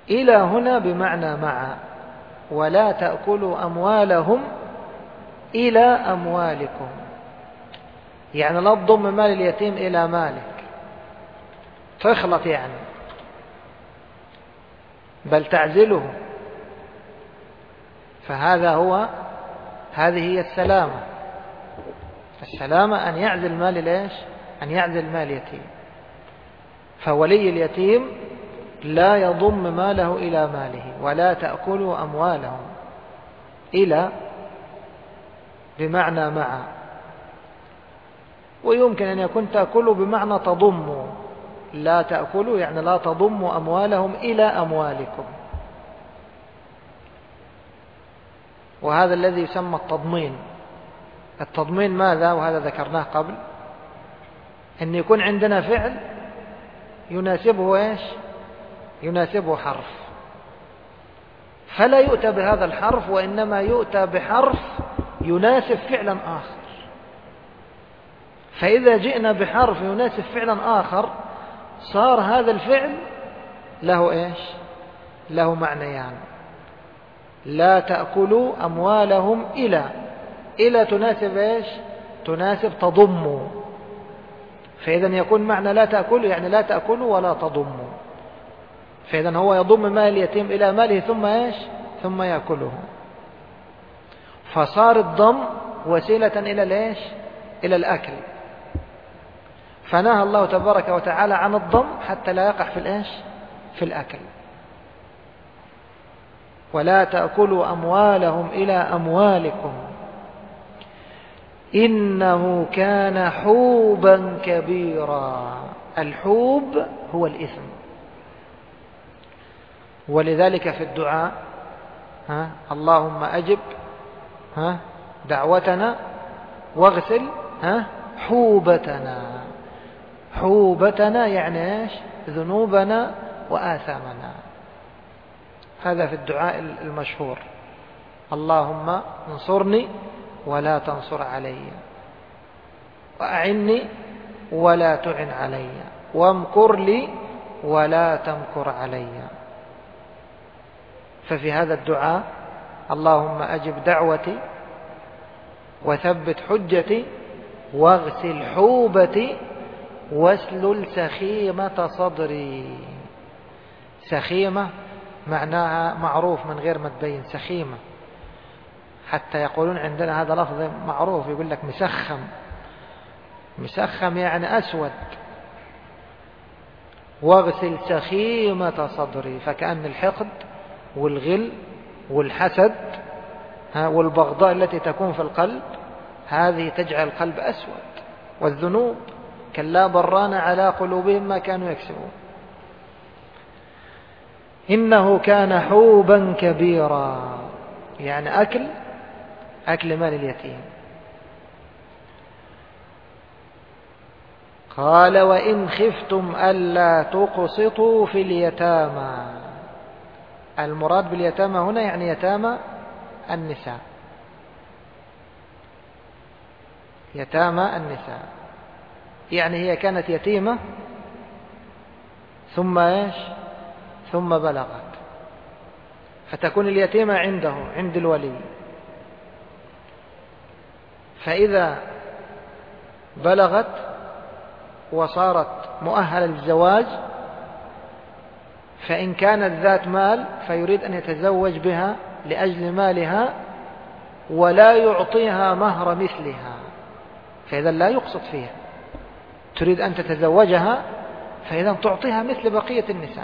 إلى هنا بمعنى مع، ولا تأكلوا أموالهم إلى أموالكم، يعني لا تضم مال اليتيم إلى مالك، تخلط يعني، بل تعزله. فهذا هو هذه هي السلامة. السلامة أن يعزل مال ليش؟ أن يعزل مال يتيم. فولي اليتيم لا يضم ماله إلى ماله. ولا تأكلوا أموالهم إلى بمعنى مع، ويمكن أن يكون تأكلوا بمعنى تضموا. لا تأكلوا يعني لا تضموا أموالهم إلى أموالكم، وهذا الذي يسمى التضمين. التضمين ماذا؟ وهذا ذكرناه قبل، أن يكون عندنا فعل يناسبه إيش؟ يناسبه حرف، فلا يؤتى بهذا الحرف، وإنما يؤتى بحرف يناسب فعلا آخر. فإذا جئنا بحرف يناسب فعلا آخر صار هذا الفعل له إيش؟ له معنيان. يعني لا تأكلوا أموالهم إلى، إلى تناسب إيش؟ تناسب تضموا. فإذا يكون معنى لا تأكلوا يعني لا تأكلوا ولا تضموا. فإذا هو يضم مال اليتيم إلى ماله ثم إيش؟ ثم يأكله. فصار الضم وسيلة إلى الإيش؟ إلى الأكل. فنهى الله تبارك وتعالى عن الضم حتى لا يقع في الإيش؟ في الأكل. ولا تأكلوا أموالهم إلى أموالكم إنه كان حوبا كبيرا. الحوب هو الإثم، ولذلك في الدعاء ها اللهم أجب ها دعوتنا واغسل ها حوبتنا. حوبتنا يعني إيش؟ ذنوبنا وآثامنا. هذا في الدعاء المشهور: اللهم انصرني ولا تنصر علي، وأعني ولا تعن علي، وامكر لي ولا تمكر علي. ففي هذا الدعاء اللهم أجب دعوتي وثبت حجتي واغسل حوبتي واسلل سخيمة صدري. سخيمة معناها معروف من غير ما تبين. سخيمة حتى يقولون عندنا هذا لفظ معروف، يقول لك مسخم. مسخم يعني أسود. واغسل سخيمة صدري، فكأن الحقد والغل والحسد والبغضاء التي تكون في القلب هذه تجعل القلب أسود. والذنوب كلا بران على قلوبهم ما كانوا يكسبون. إنه كان حوبا كبيرا، يعني أكل أكل مال اليتيم. قال وإن خفتم ألا تقسطوا في اليتامى. المراد باليتامى هنا يعني يتامى النساء. يتامى النساء يعني هي كانت يتيمة ثم إيش؟ ثم بلغت، فتكون اليتيمة عنده عند الولي. فإذا بلغت وصارت مؤهلة للزواج، فإن كانت ذات مال فيريد أن يتزوج بها لأجل مالها ولا يعطيها مهر مثلها، فإذا لا يقسط فيها. تريد أن تتزوجها فإذا تعطيها مثل بقية النساء.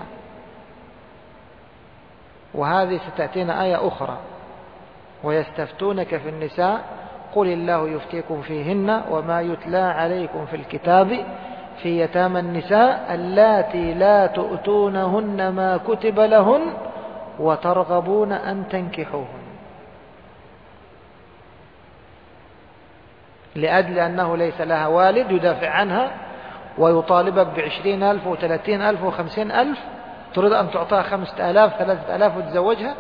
وهذه ستأتينا آية أخرى: ويستفتونك في النساء قل الله يفتيكم فيهن وما يتلى عليكم في الكتاب في يتامى النساء اللاتي لا تؤتونهن ما كتب لهن وترغبون أن تنكحوهن. لأجل أنه ليس لها والد يدافع عنها ويطالبك بعشرين ألف وثلاثين ألف وخمسين ألف، تريد أن تعطيها خمسة آلاف ثلاثة آلاف وتزوجها.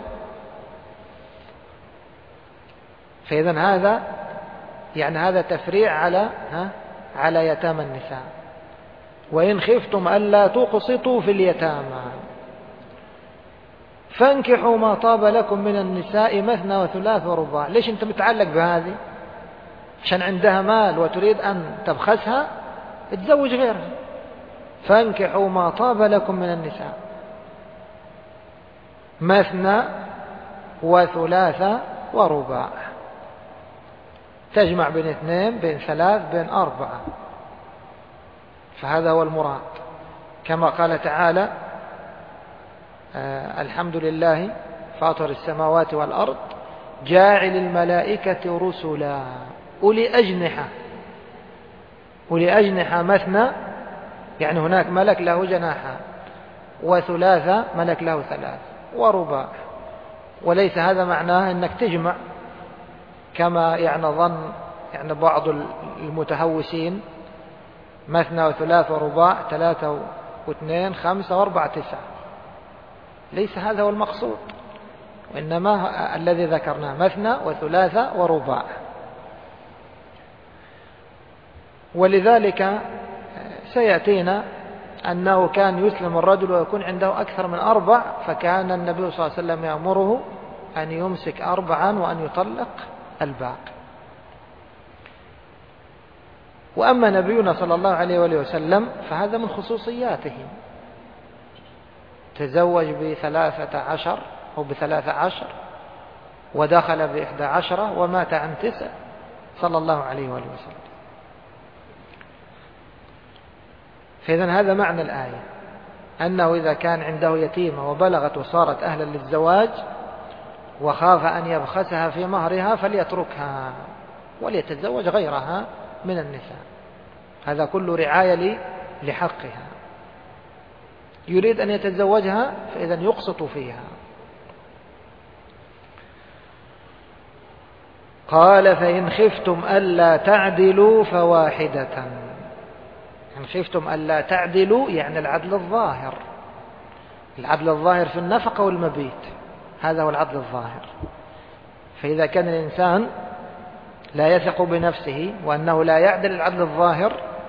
فإذا هذا يعني هذا تفريع على ها على يتامى النساء. وإن خفتم ألا تقسطوا في اليتامى. فانكحوا ما طاب لكم من النساء مثنى وثلاث ورباع. ليش أنت متعلق بهذه؟ عشان عندها مال وتريد أن تبخسها، تزوج غيرها. فانكحوا ما طاب لكم من النساء مثنى وثلاث ورباع، تجمع بين اثنين بين ثلاث بين أربعة. فهذا هو المراد، كما قال تعالى: آه الحمد لله فاطر السماوات والأرض جاعل الملائكة رسلا أولي أجنحة. أولي أجنحة مثنى يعني هناك ملك له جناحان، وثلاثة ملك له ثلاث، ورباع. وليس هذا معناه أنك تجمع كما يعني ظن يعني بعض المتهوسين، مثنى وثلاث ورباع، ثلاثة واثنين خمسة واربعة تسعة. ليس هذا هو المقصود، وإنما الذي ذكرناه مثنى وثلاثة ورباع. ولذلك سيأتينا أنه كان يسلم الرجل ويكون عنده أكثر من أربع، فكان النبي صلى الله عليه وسلم يأمره أن يمسك أربعا وأن يطلق الباقي. وأما نبينا صلى الله عليه وآله وسلم فهذا من خصوصياته، تزوج بثلاثة عشر أو بثلاثة عشر ودخل بإحدى عشرة ومات عن تسع صلى الله عليه وآله وسلم. فإذن هذا معنى الآية، أنه إذا كان عنده يتيمة وبلغت وصارت أهلا للزواج وخاف أن يبخسها في مهرها فليتركها وليتزوج غيرها من النساء. هذا كله رعاية لحقها. يريد أن يتزوجها فإذن يقسط فيها. قال: فإن خفتم ألا تعدلوا فواحدة. إن خفتم ألا تعدلوا يعني العدل الظاهر، العدل الظاهر في النفقة والمبيت، هذا هو العدل الظاهر. فإذا كان الإنسان لا يثق بنفسه وأنه لا يعدل العدل الظاهر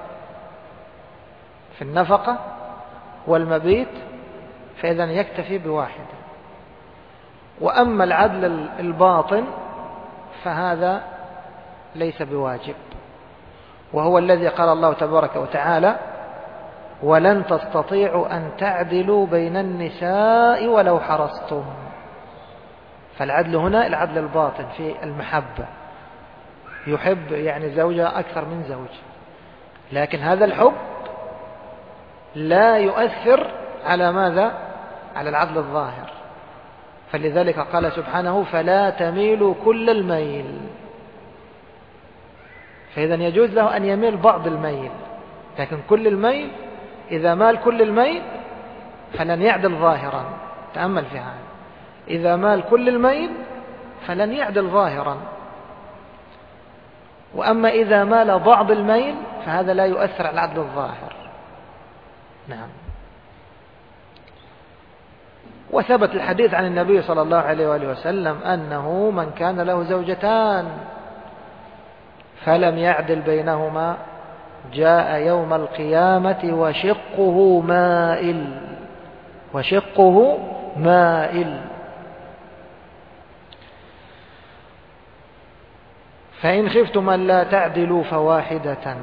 في النفقة والمبيت فإذا يكتفي بواحدة. وأما العدل الباطن فهذا ليس بواجب، وهو الذي قال الله تبارك وتعالى: ولن تستطيعوا أن تعدلوا بين النساء ولو حرصتم. فالعدل هنا العدل الباطن في المحبة، يحب يعني زوجة أكثر من زوج، لكن هذا الحب لا يؤثر على ماذا؟ على العدل الظاهر. فلذلك قال سبحانه: فلا تميلوا كل الميل. فإذا يجوز له أن يميل بعض الميل، لكن كل الميل إذا مال كل الميل فلن يعدل ظاهرا. تأمل في هذا، إذا مال كل الميل فلن يعدل ظاهرا. وأما إذا مال بعض الميل فهذا لا يؤثر على العدل الظاهر. نعم. وثبت الحديث عن النبي صلى الله عليه وآله وسلم أنه من كان له زوجتان فلم يعدل بينهما جاء يوم القيامة وشقه مائل، وشقه مائل. فإن خفتم أن لا تعدلوا فواحدة،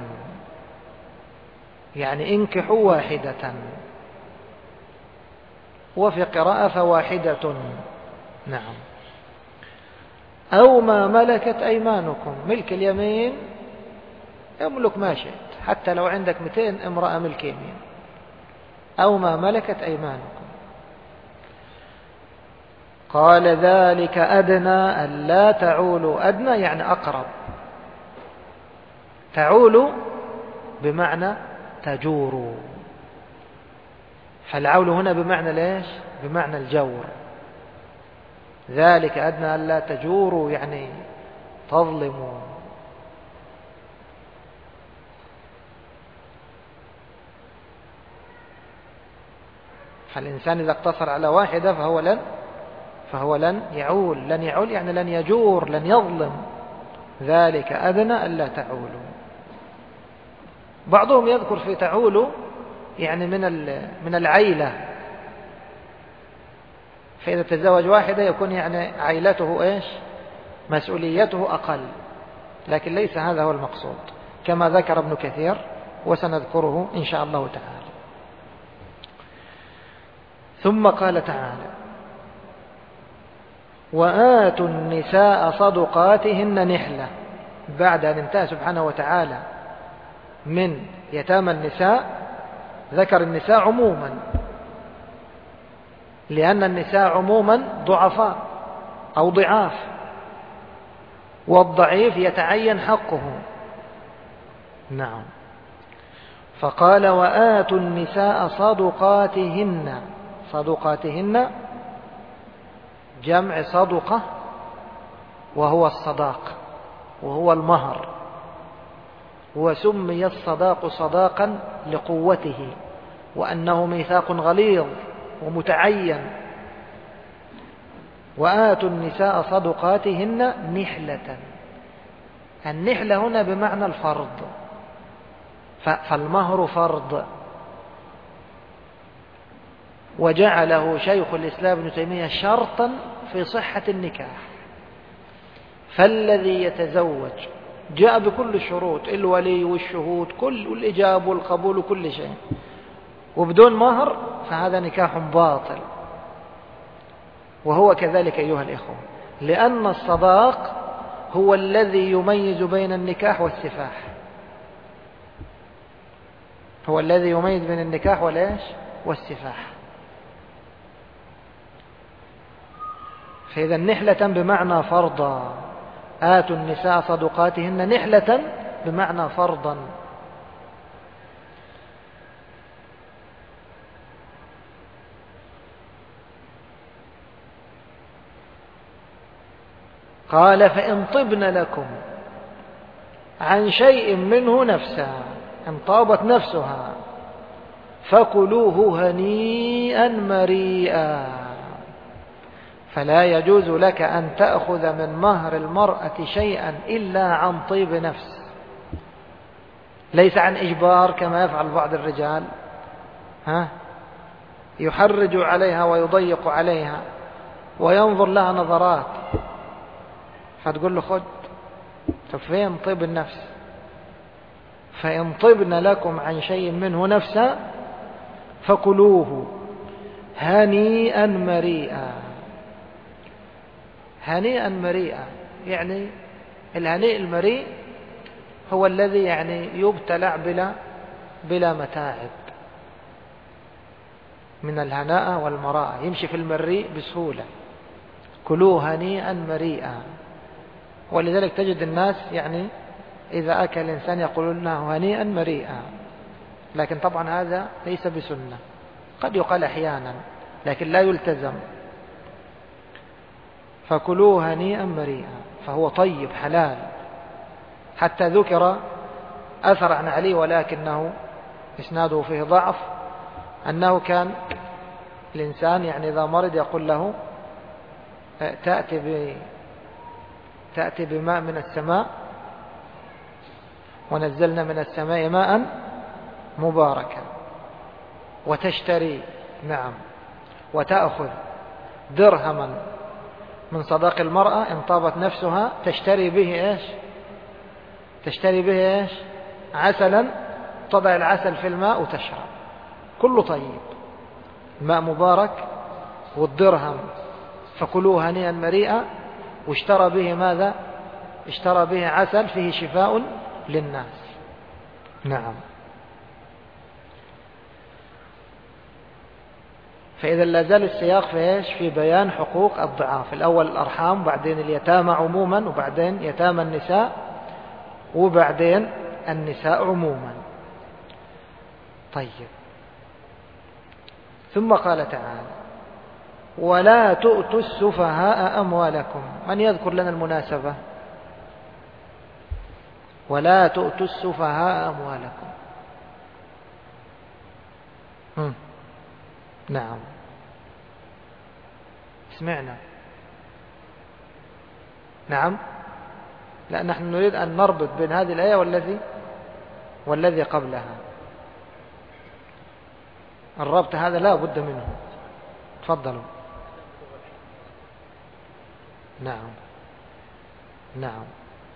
يعني انكحوا واحدة. وفي قراءة فواحدة. نعم. أو ما ملكت أيمانكم، ملك اليمين املك ما شئت، حتى لو عندك مئتين امرأة ملك يمين. أو ما ملكت أيمانكم. قال: ذلك أدنى ألا تعولوا. أدنى يعني أقرب. تعولوا بمعنى تجوروا. فالعول هنا بمعنى ليش؟ بمعنى الجور. ذلك أدنى ألا تجوروا يعني تظلموا. فالإنسان إذا اقتصر على واحدة فهو لن فهو لن يعول. لن يعول يعني لن يجور، لن يظلم. ذلك أدنى ألا تعولوا. بعضهم يذكر في تعولوا يعني من من العيلة، فإذا تزوج واحدة يكون يعني عائلته إيش مسؤوليته أقل، لكن ليس هذا هو المقصود كما ذكر ابن كثير وسنذكره إن شاء الله تعالى. ثم قال تعالى: وآتوا النساء صدقاتهن نحلة. بعد أن انتهى سبحانه وتعالى من يتامى النساء ذكر النساء عموما، لأن النساء عموما ضعفاء أو ضعاف، والضعيف يتعين حقه. نعم. فقال: وآتوا النساء صدقاتهن. صدقاتهن جمع صدقة، وهو الصداق وهو المهر، وسمي الصداق صداقا لقوته وأنه ميثاق غليظ ومتعين. وآتوا النساء صدقاتهن نحلة. النحلة هنا بمعنى الفرض، فالمهر فرض، وجعله شيخ الإسلام ابن تيمية شرطا في صحة النكاح. فالذي يتزوج جاء بكل الشروط، الولي والشهود كل والإجابة والقبول وكل شيء، وبدون مهر فهذا نكاح باطل. وهو كذلك أيها الإخوة، لأن الصداق هو الذي يميز بين النكاح والسفاح، هو الذي يميز بين النكاح والإيش والسفاح. فإذا نحلة بمعنى فرضا. آتوا النساء صدقاتهن نحلة بمعنى فرضا. قال: فإن طبن لكم عن شيء منه نفسا، إن طابت نفسها، فكلوه هنيئا مريئا. فلا يجوز لك أن تأخذ من مهر المرأة شيئا إلا عن طيب نفس، ليس عن إجبار كما يفعل بعض الرجال، ها يحرج عليها ويضيق عليها وينظر لها نظرات، فتقول له خذ. فين طيب النفس؟ فإن طبن لكم عن شيء منه نفسا فكلوه هنيئا مريئا. هنيئا مريئا يعني الهنيء المريء هو الذي يعني يبتلع بلا بلا متاعب، من الهناء والمراء، يمشي في المريء بسهولة. كلوه هنيئا مريئا. ولذلك تجد الناس يعني إذا أكل الإنسان يقولون له هنيئا مريئا، لكن طبعا هذا ليس بسنة، قد يقال أحيانا لكن لا يلتزم. فكلوه هنيئا مريئا، فهو طيب حلال. حتى ذكر أثر عن علي ولكنه إسناده فيه ضعف، أنه كان الإنسان يعني إذا مرض يقول له تأتي ب تأتي بماء من السماء، ونزلنا من السماء ماء مباركا، وتشتري نعم وتأخذ درهما من صداق المرأة إن طابت نفسها، تشتري به إيش تشتري به إيش عسلا، تضع العسل في الماء وتشرب، كله طيب، الماء مبارك والدرهم. فكلوه هنيئا مريئا. واشترى به ماذا؟ اشترى به عسل فيه شفاء للناس. نعم. فإذا لا زال السياق في إيش؟ في بيان حقوق الضعاف. الأول الأرحام، بعدين اليتامى عموما، وبعدين يتامى النساء، وبعدين النساء عموما. طيب. ثم قال تعالى: ولا تؤتوا السفهاء أموالكم. من يذكر لنا المناسبة؟ ولا تؤتوا السفهاء أموالكم. هم. نعم سمعنا. نعم. لا، نحن نريد أن نربط بين هذه الآية والذي والذي قبلها. الربط هذا لا بد منه. تفضلوا. نعم نعم.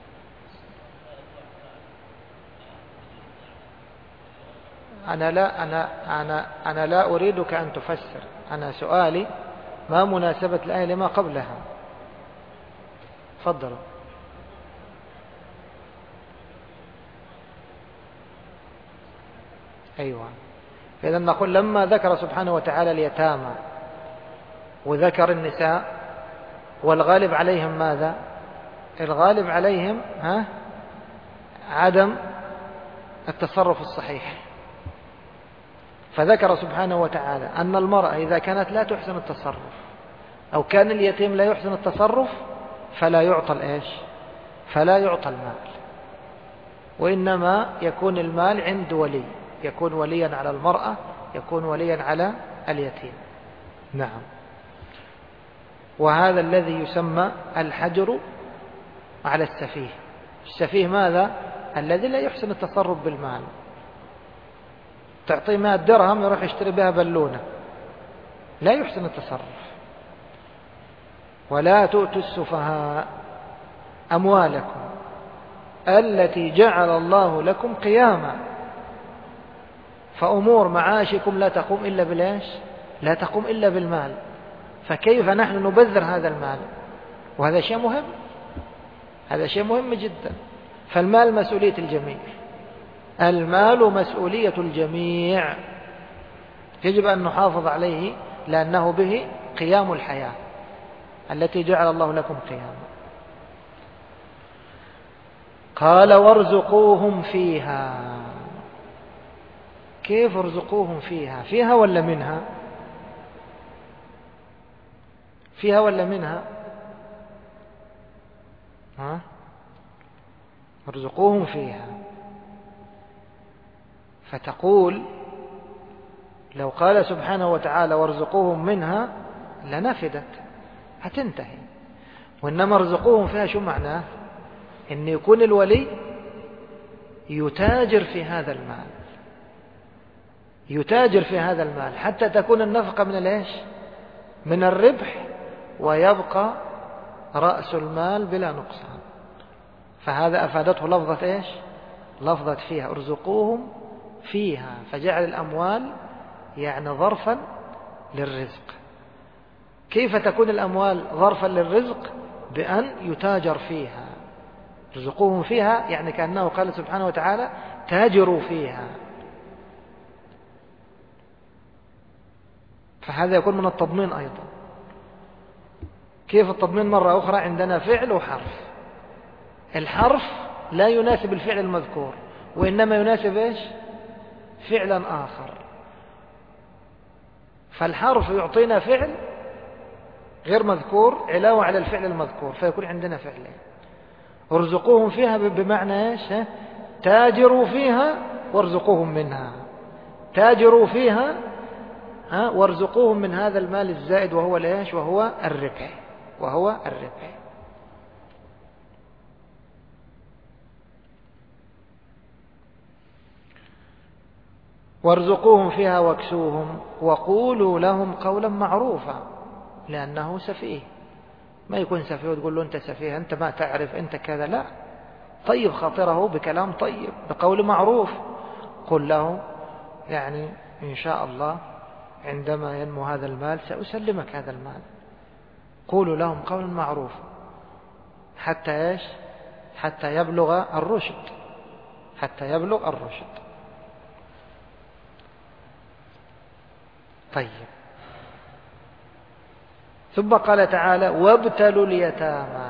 أنا لا أنا أنا أنا لا أريدك أن تفسر. أنا سؤالي ما مناسبة الآية لما قبلها؟ تفضلوا. أيوة. إذا نقول لما ذكر سبحانه وتعالى اليتامى وذكر النساء والغالب عليهم ماذا؟ الغالب عليهم ها عدم التصرف الصحيح، فذكر سبحانه وتعالى أن المرأة إذا كانت لا تحسن التصرف أو كان اليتيم لا يحسن التصرف فلا يعطى الإيش؟ فلا يعطى المال، وإنما يكون المال عند ولي، يكون وليا على المرأة، يكون وليا على اليتيم. نعم. وهذا الذي يسمى الحجر على السفيه. السفيه ماذا؟ الذي لا يحسن التصرف بالمال. تعطيه مائة درهم يروح يشتري بها بالونة، لا يحسن التصرف. ولا تؤتوا السفهاء أموالكم التي جعل الله لكم قياما، فأمور معاشكم لا تقوم إلا بالإيش؟ لا تقوم إلا بالمال، فكيف نحن نبذر هذا المال؟ وهذا شيء مهم، هذا شيء مهم جدا. فالمال مسؤولية الجميع، المال مسؤولية الجميع، يجب أن نحافظ عليه لأنه به قيام الحياة التي جعل الله لكم قياما. قال وارزقوهم فيها. كيف ارزقوهم فيها؟ فيها ولا منها؟ فيها ولا منها؟ ها؟ ارزقوهم فيها. فتقول لو قال سبحانه وتعالى وارزقوهم منها لنفدت، هتنتهي. وإنما ارزقوهم فيها شو معناه؟ إن يكون الولي يتاجر في هذا المال، يتاجر في هذا المال حتى تكون النفقة من الإيش؟ من الربح، ويبقى رأس المال بلا نقصان. فهذا أفادته لفظة إيش؟ لفظة فيها. ارزقوهم فيها، فجعل الأموال يعني ظرفا للرزق. كيف تكون الأموال ظرفا للرزق؟ بأن يتاجر فيها. ارزقوهم فيها يعني كأنه قال سبحانه وتعالى تاجروا فيها. فهذا يكون من التضمين أيضا. كيف التضمين؟ مرة أخرى عندنا فعل وحرف. الحرف لا يناسب الفعل المذكور، وإنما يناسب إيش؟ فعلا آخر. فالحرف يعطينا فعل غير مذكور علاوة على الفعل المذكور، فيكون عندنا فعلين. ارزقوهم فيها بمعنى إيش؟ تاجروا فيها وارزقوهم منها. تاجروا فيها ها وارزقوهم من هذا المال الزائد وهو الإيش؟ وهو الربح، وهو الربح. وارزقوهم فيها واكسوهم وقولوا لهم قولا معروفا. لأنه سفيه، ما يكون سفيه وتقول له أنت سفيه، أنت ما تعرف، أنت كذا، لا. طيب خاطره بكلام طيب، بقول معروف. قل له يعني إن شاء الله عندما ينمو هذا المال سأسلمك هذا المال. قولوا لهم قولا معروفا حتى إيش؟ حتى يبلغ الرشد، حتى يبلغ الرشد. طيب. ثم قال تعالى وابتلوا اليتامى.